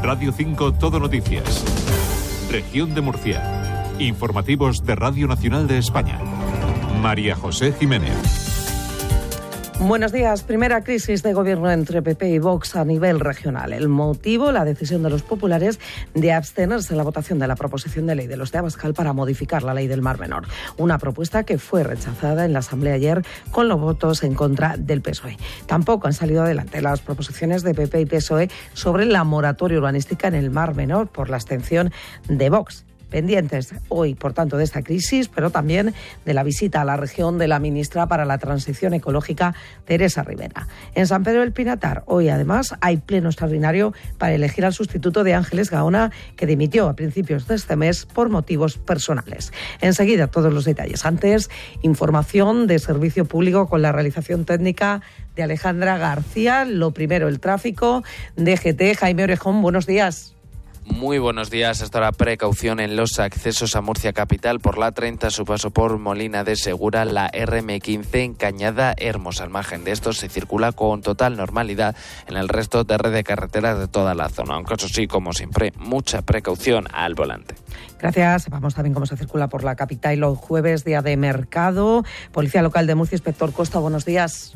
Radio 5 Todo Noticias. Región de Murcia. Informativos de Radio Nacional de España. María José Jiménez. Buenos días. Primera crisis de gobierno entre PP y Vox a nivel regional. El motivo, la decisión de los populares de abstenerse en la votación de la proposición de ley de los de Abascal para modificar la ley del Mar Menor. Una propuesta que fue rechazada en la Asamblea ayer con los votos en contra del PSOE. Tampoco han salido adelante las proposiciones de PP y PSOE sobre la moratoria urbanística en el Mar Menor por la abstención de Vox. Pendientes hoy, por tanto, de esta crisis, pero también de la visita a la región de la ministra para la Transición Ecológica, Teresa Rivera. En San Pedro del Pinatar, hoy además hay pleno extraordinario para elegir al sustituto de Ángeles Gaona, que dimitió a principios de este mes por motivos personales. Enseguida todos los detalles. Antes, información de servicio público con la realización técnica de Alejandra García. Lo primero, el tráfico. DGT, Jaime Orejón, buenos días. Muy buenos días. Hasta ahora precaución en los accesos a Murcia Capital por la 30, su paso por Molina de Segura, la RM15 en Cañada Hermosa. Al margen de esto se circula con total normalidad en el resto de red de carreteras de toda la zona, aunque eso sí, como siempre, mucha precaución al volante. Gracias. Vamos también cómo se circula por la capital los jueves, día de mercado. Policía Local de Murcia, Inspector Costa, buenos días.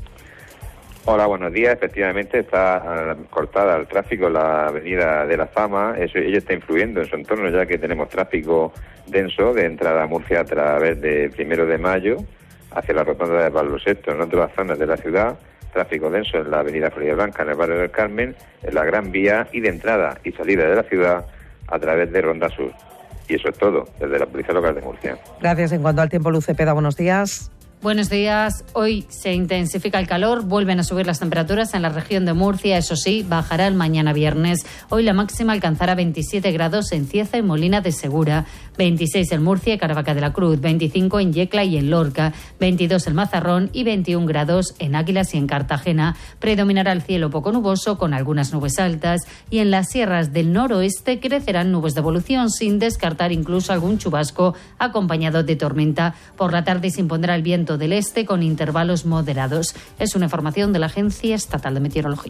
Hola, buenos días. Efectivamente está cortada el tráfico en la avenida de la Fama. Ello está influyendo en su entorno, ya que tenemos tráfico denso de entrada a Murcia a través de 1 de Mayo hacia la rotonda de Pablo VI. En otras zonas de la ciudad, tráfico denso en la avenida Florida Blanca, en el barrio del Carmen, en la Gran Vía y de entrada y salida de la ciudad a través de Ronda Sur. Y eso es todo, desde la Policía Local de Murcia. Gracias. En cuanto al tiempo, Luz Cepeda, buenos días. Buenos días. Hoy se intensifica el calor, vuelven a subir las temperaturas en la región de Murcia, eso sí, bajará el mañana viernes. Hoy la máxima alcanzará 27 grados en Cieza y Molina de Segura, 26 en Murcia y Caravaca de la Cruz, 25 en Yecla y en Lorca, 22 en Mazarrón y 21 grados en Águilas y en Cartagena. Predominará el cielo poco nuboso con algunas nubes altas y en las sierras del noroeste crecerán nubes de evolución sin descartar incluso algún chubasco acompañado de tormenta. Por la tarde se impondrá el viento del este con intervalos moderados. Es una información de la Agencia Estatal de Meteorología.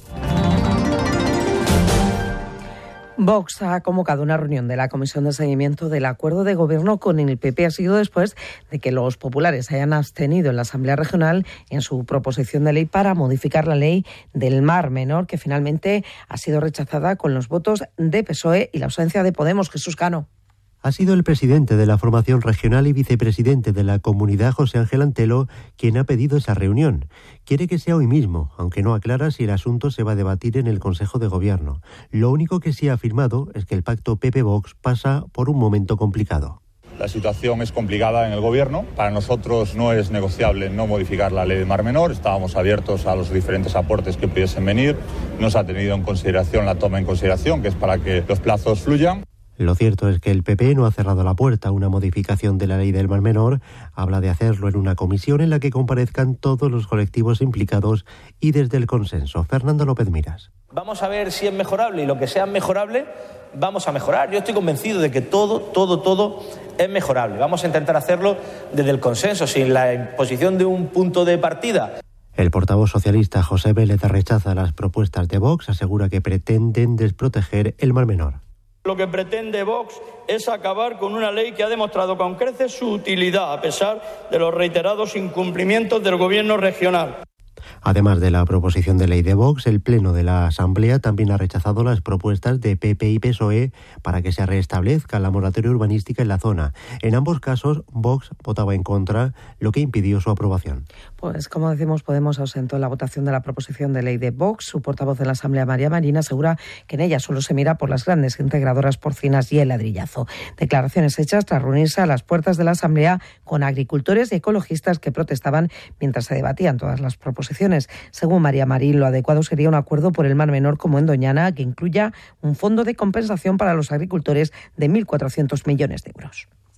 Vox ha convocado una reunión de la Comisión de Seguimiento del Acuerdo de Gobierno con el PP. Ha sido después de que los populares hayan abstenido en la Asamblea Regional en su proposición de ley para modificar la ley del Mar Menor, que finalmente ha sido rechazada con los votos de PSOE y la ausencia de Podemos. Jesús Cano. Ha sido el presidente de la formación regional y vicepresidente de la comunidad, José Ángel Antelo, quien ha pedido esa reunión. Quiere que sea hoy mismo, aunque no aclara si el asunto se va a debatir en el Consejo de Gobierno. Lo único que sí ha afirmado es que el pacto PP-Vox pasa por un momento complicado. La situación es complicada en el Gobierno. Para nosotros no es negociable no modificar la ley de Mar Menor. Estábamos abiertos a los diferentes aportes que pudiesen venir. No se ha tenido en consideración la toma en consideración, que es para que los plazos fluyan. Lo cierto es que el PP no ha cerrado la puerta a una modificación de la ley del Mar Menor. Habla de hacerlo en una comisión en la que comparezcan todos los colectivos implicados y desde el consenso. Fernando López Miras. Vamos a ver si es mejorable y lo que sea mejorable vamos a mejorar. Yo estoy convencido de que todo es mejorable. Vamos a intentar hacerlo desde el consenso, sin la imposición de un punto de partida. El portavoz socialista José Vélez rechaza las propuestas de Vox, asegura que pretenden desproteger el Mar Menor. Lo que pretende Vox es acabar con una ley que ha demostrado con creces su utilidad, a pesar de los reiterados incumplimientos del Gobierno regional. Además de la proposición de ley de Vox, el Pleno de la Asamblea también ha rechazado las propuestas de PP y PSOE para que se restablezca la moratoria urbanística en la zona. En ambos casos, Vox votaba en contra, lo que impidió su aprobación. Pues, como decimos, Podemos ausentó en la votación de la proposición de ley de Vox. Su portavoz de la Asamblea, María Marina, asegura que en ella solo se mira por las grandes integradoras porcinas y el ladrillazo. Declaraciones hechas tras reunirse a las puertas de la Asamblea con agricultores y ecologistas que protestaban mientras se debatían todas las proposiciones. Según María Marín, lo adecuado sería un acuerdo por el Mar Menor como en Doñana, que incluya un fondo de compensación para los agricultores de 1.400 millones de euros. Si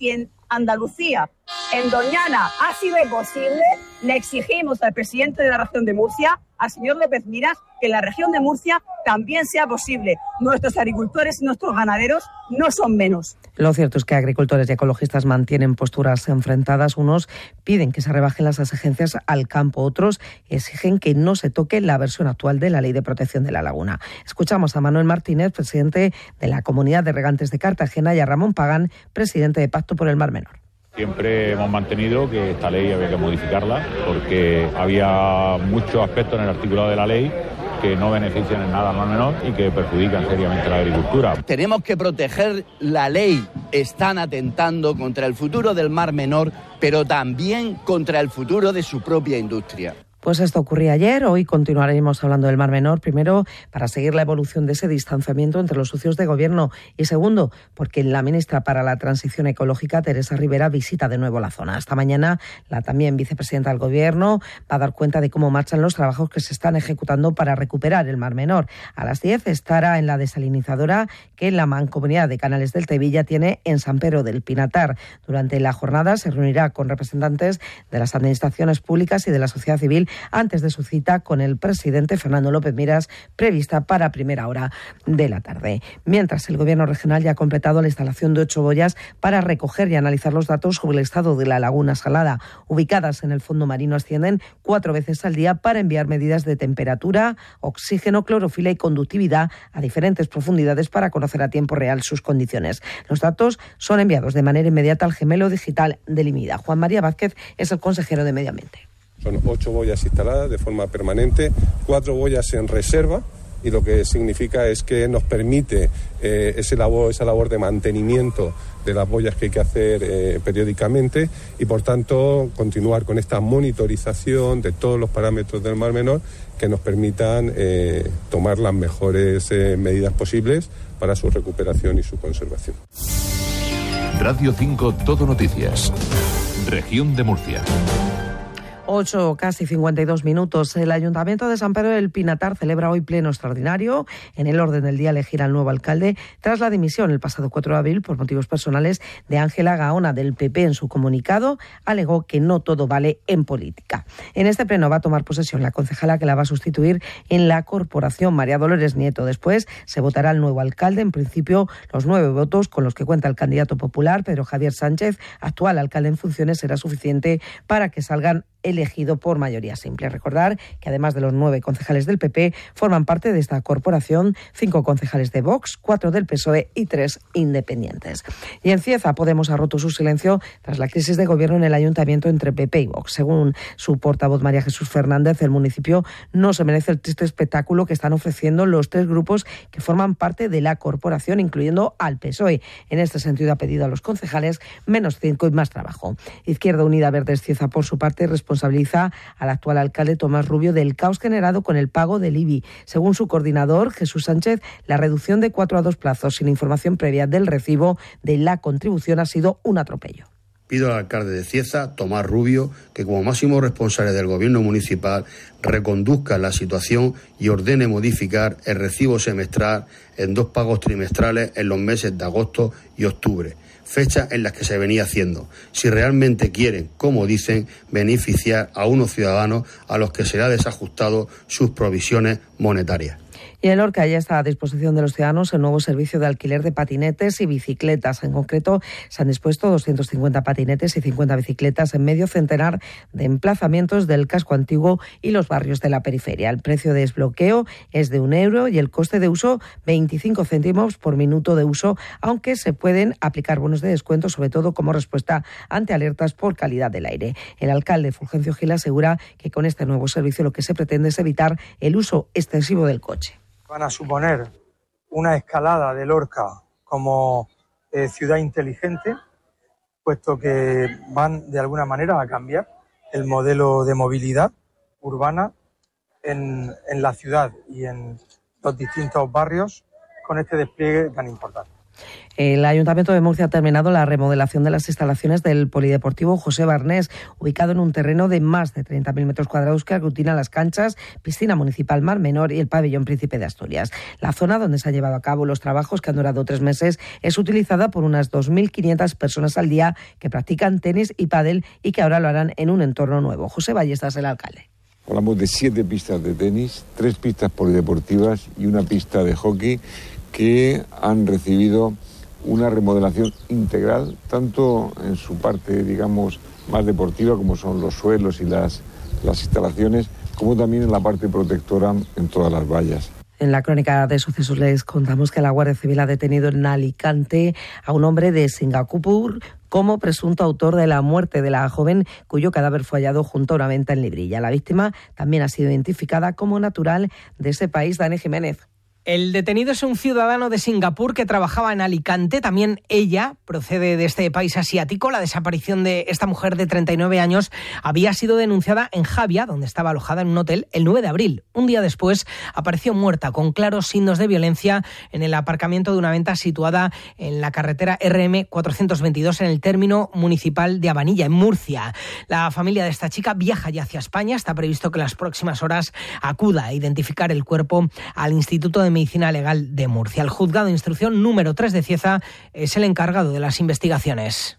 Andalucía, en Doñana, ha sido posible, le exigimos al presidente de la región de Murcia, al señor López Miras, que en la región de Murcia también sea posible. Nuestros agricultores y nuestros ganaderos no son menos. Lo cierto es que agricultores y ecologistas mantienen posturas enfrentadas. Unos piden que se rebajen las exigencias al campo, otros exigen que no se toque la versión actual de la Ley de Protección de la Laguna. Escuchamos a Manuel Martínez, presidente de la Comunidad de Regantes de Cartagena, y a Ramón Pagán, presidente de Pacto por el Mar Menor. Siempre hemos mantenido que esta ley había que modificarla porque había muchos aspectos en el articulado de la ley que no benefician en nada al mar menor y que perjudican seriamente a la agricultura. Tenemos que proteger la ley. Están atentando contra el futuro del mar menor, pero también contra el futuro de su propia industria. Pues esto ocurría ayer, hoy continuaremos hablando del Mar Menor, primero para seguir la evolución de ese distanciamiento entre los socios de gobierno y segundo porque la ministra para la Transición Ecológica, Teresa Rivera, visita de nuevo la zona. Esta mañana la también vicepresidenta del gobierno va a dar cuenta de cómo marchan los trabajos que se están ejecutando para recuperar el Mar Menor. A las 10 estará en la desalinizadora que la Mancomunidad de Canales del Tevilla tiene en San Pedro del Pinatar. Durante la jornada se reunirá con representantes de las administraciones públicas y de la sociedad civil antes de su cita con el presidente Fernando López Miras, prevista para primera hora de la tarde. Mientras, el Gobierno regional ya ha completado la instalación de 8 boyas para recoger y analizar los datos sobre el estado de la laguna salada. Ubicadas en el fondo marino, ascienden 4 veces al día para enviar medidas de temperatura, oxígeno, clorofila y conductividad a diferentes profundidades para conocer a tiempo real sus condiciones. Los datos son enviados de manera inmediata al gemelo digital del IMIDA. Juan María Vázquez es el consejero de Medio Ambiente. Son 8 boyas instaladas de forma permanente, 4 boyas en reserva, y lo que significa es que nos permite esa labor de mantenimiento de las boyas que hay que hacer periódicamente y, por tanto, continuar con esta monitorización de todos los parámetros del Mar Menor que nos permitan tomar las mejores medidas posibles para su recuperación y su conservación. Radio 5 Todo Noticias. Región de Murcia. 8, casi 52 minutos. El Ayuntamiento de San Pedro del Pinatar celebra hoy pleno extraordinario. En el orden del día elegir al nuevo alcalde tras la dimisión el pasado 4 de abril por motivos personales de Ángela Gaona del PP. En su comunicado alegó que no todo vale en política. En este pleno va a tomar posesión la concejala que la va a sustituir en la corporación, María Dolores Nieto. Después se votará el nuevo alcalde. En principio, los 9 votos con los que cuenta el candidato popular, Pedro Javier Sánchez, actual alcalde en funciones, será suficiente para que salgan elegido por mayoría simple. Recordar que además de los 9 concejales del PP, forman parte de esta corporación 5 concejales de Vox, 4 del PSOE y 3 independientes. Y en Cieza, Podemos ha roto su silencio tras la crisis de gobierno en el ayuntamiento entre PP y Vox. Según su portavoz María Jesús Fernández, el municipio no se merece el triste espectáculo que están ofreciendo los 3 grupos que forman parte de la corporación, incluyendo al PSOE. En este sentido, ha pedido a los concejales menos 5 y más trabajo. Izquierda Unida Verdes Cieza, por su parte, responsabiliza al actual alcalde Tomás Rubio del caos generado con el pago del IBI. Según su coordinador, Jesús Sánchez, la reducción de 4 a 2 plazos sin información previa del recibo de la contribución ha sido un atropello. Pido al alcalde de Cieza, Tomás Rubio, que como máximo responsable del gobierno municipal reconduzca la situación y ordene modificar el recibo semestral en 2 pagos trimestrales en los meses de agosto y octubre, fechas en las que se venía haciendo, si realmente quieren, como dicen, beneficiar a unos ciudadanos a los que será desajustado sus provisiones monetarias. Y en Lorca ya está a disposición de los ciudadanos el nuevo servicio de alquiler de patinetes y bicicletas. En concreto, se han dispuesto 250 patinetes y 50 bicicletas en medio centenar de emplazamientos del casco antiguo y los barrios de la periferia. El precio de desbloqueo es de €1 y el coste de uso 25 céntimos por minuto de uso, aunque se pueden aplicar bonos de descuento, sobre todo como respuesta ante alertas por calidad del aire. El alcalde Fulgencio Gil asegura que con este nuevo servicio lo que se pretende es evitar el uso excesivo del coche. Van a suponer una escalada de Lorca como ciudad inteligente, puesto que van de alguna manera a cambiar el modelo de movilidad urbana en la ciudad y en los distintos barrios con este despliegue tan importante. El Ayuntamiento de Murcia ha terminado la remodelación de las instalaciones del Polideportivo José Barnés, ubicado en un terreno de más de 30.000 metros cuadrados que aglutina las canchas, piscina municipal Mar Menor y el pabellón Príncipe de Asturias. La zona donde se han llevado a cabo los trabajos, que han durado 3 meses, es utilizada por unas 2.500 personas al día que practican tenis y pádel y que ahora lo harán en un entorno nuevo. José Ballestas, el alcalde. Hablamos de 7 pistas de tenis, 3 pistas polideportivas y una pista de hockey que han recibido una remodelación integral, tanto en su parte, digamos, más deportiva, como son los suelos y las instalaciones, como también en la parte protectora en todas las vallas. En la crónica de sucesos les contamos que la Guardia Civil ha detenido en Alicante a un hombre de Singapur como presunto autor de la muerte de la joven cuyo cadáver fue hallado junto a una venta en Librilla. La víctima también ha sido identificada como natural de ese país. Dani Jiménez. El detenido es un ciudadano de Singapur que trabajaba en Alicante. También ella procede de este país asiático. La desaparición de esta mujer de 39 años había sido denunciada en Javia, donde estaba alojada en un hotel, el 9 de abril. Un día después apareció muerta con claros signos de violencia en el aparcamiento de una venta situada en la carretera RM 422 en el término municipal de Abanilla, en Murcia. La familia de esta chica viaja ya hacia España. Está previsto que en las próximas horas acuda a identificar el cuerpo al Instituto de Medicina Legal de Murcia. El juzgado de instrucción número 3 de Cieza es el encargado de las investigaciones.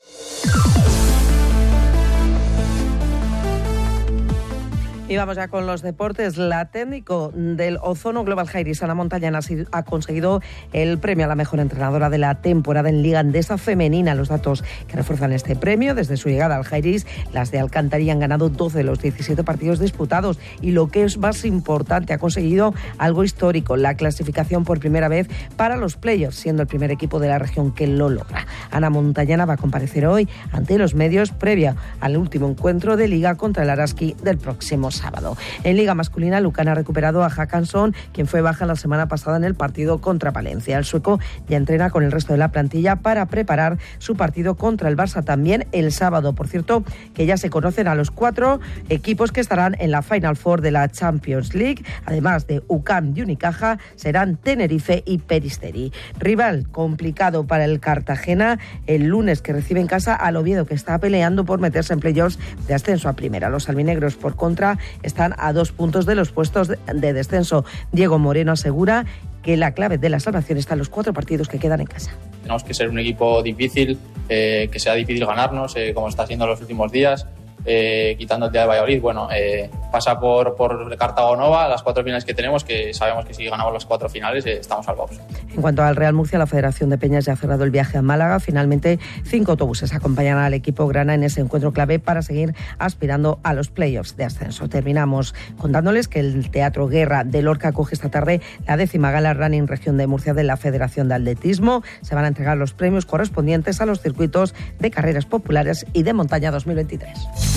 Y vamos ya con los deportes. La técnico del Ozono Global Jairis, Ana Montañana, ha conseguido el premio a la mejor entrenadora de la temporada en Liga Endesa Femenina. Los datos que refuerzan este premio: desde su llegada al Jairis, las de Alcantarilla han ganado 12 de los 17 partidos disputados. Y lo que es más importante, ha conseguido algo histórico: la clasificación por primera vez para los playoffs, siendo el primer equipo de la región que lo logra. Ana Montañana va a comparecer hoy ante los medios previa al último encuentro de Liga contra el Araski del próximo sábado. En Liga masculina, Lucan ha recuperado a Hackanson, quien fue baja la semana pasada en el partido contra Palencia. El sueco ya entrena con el resto de la plantilla para preparar su partido contra el Barça también el sábado. Por cierto, que ya se conocen a los 4 equipos que estarán en la Final Four de la Champions League. Además de UCAM y Unicaja, serán Tenerife y Peristeri. Rival complicado para el Cartagena el lunes, que recibe en casa al Oviedo, que está peleando por meterse en playoffs de ascenso a primera. Los albinegros, por contra, están a 2 puntos de los puestos de descenso. Diego Moreno asegura que la clave de la salvación está en los 4 partidos que quedan en casa. Tenemos que ser un equipo difícil, que sea difícil ganarnos, como está siendo en los últimos días. Quitando el día de Valladolid, pasa por Cartago Nova, las 4 finales que tenemos, que sabemos que si ganamos las 4 finales estamos salvados. En cuanto al Real Murcia, la Federación de Peñas ya ha cerrado el viaje a Málaga. Finalmente, 5 autobuses acompañarán al equipo grana en ese encuentro clave para seguir aspirando a los playoffs de ascenso. Terminamos contándoles que el Teatro Guerra de Lorca acoge esta tarde la 10ª Gala Running Región de Murcia de la Federación de Atletismo. Se van a entregar los premios correspondientes a los circuitos de carreras populares y de montaña 2023.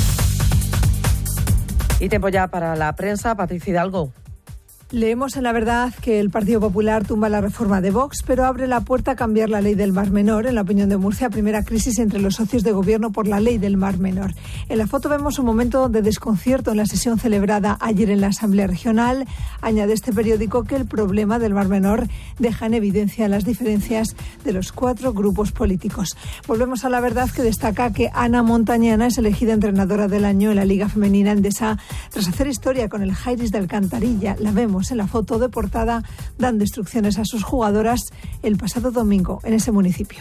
Y tiempo ya para la prensa. Patricia Hidalgo. Leemos en La Verdad que el Partido Popular tumba la reforma de Vox, pero abre la puerta a cambiar la ley del Mar Menor. En la opinión de Murcia, primera crisis entre los socios de gobierno por la ley del Mar Menor. En la foto vemos un momento de desconcierto en la sesión celebrada ayer en la Asamblea Regional. Añade este periódico que el problema del Mar Menor deja en evidencia las diferencias de los 4 grupos políticos. Volvemos a La Verdad, que destaca que Ana Montañana es elegida entrenadora del año en la Liga Femenina Endesa tras hacer historia con el Jairis de Alcantarilla. La vemos en la foto de portada dando instrucciones a sus jugadoras el pasado domingo en ese municipio.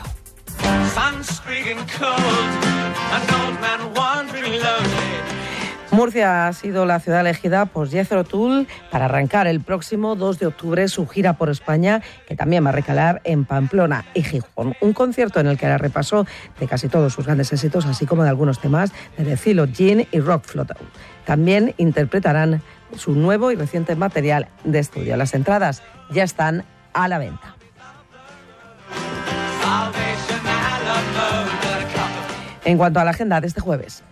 Murcia ha sido la ciudad elegida por Jethro Tull para arrancar el próximo 2 de octubre su gira por España, que también va a recalar en Pamplona y Gijón. Un concierto en el que hará repaso de casi todos sus grandes éxitos, así como de algunos temas de The Philo Gene y Rock Float. También interpretarán su nuevo y reciente material de estudio. Las entradas ya están a la venta. En cuanto a la agenda de este jueves.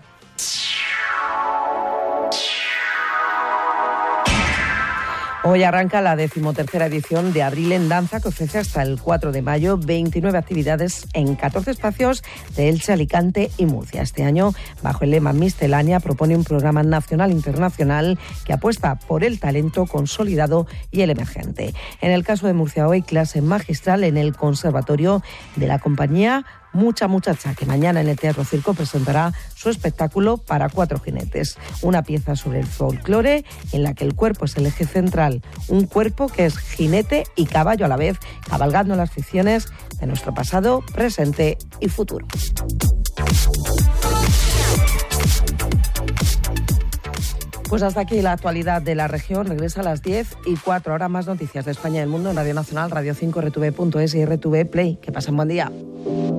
Hoy arranca la 13ª edición de Abril en Danza, que ofrece hasta el 4 de mayo 29 actividades en 14 espacios de Elche, Alicante y Murcia. Este año, bajo el lema Miscelánea, propone un programa nacional e internacional que apuesta por el talento consolidado y el emergente. En el caso de Murcia, hoy clase magistral en el Conservatorio de la compañía Mucha Muchacha, que mañana en el Teatro Circo presentará su espectáculo para 4 jinetes. Una pieza sobre el folclore en la que el cuerpo es el eje central. Un cuerpo que es jinete y caballo a la vez, cabalgando las ficciones de nuestro pasado, presente y futuro. Pues hasta aquí la actualidad de la región. Regresa a las 10:04. Ahora más noticias de España y del mundo en Radio Nacional, Radio 5, RTV.es y RTV Play. Que pasen buen día.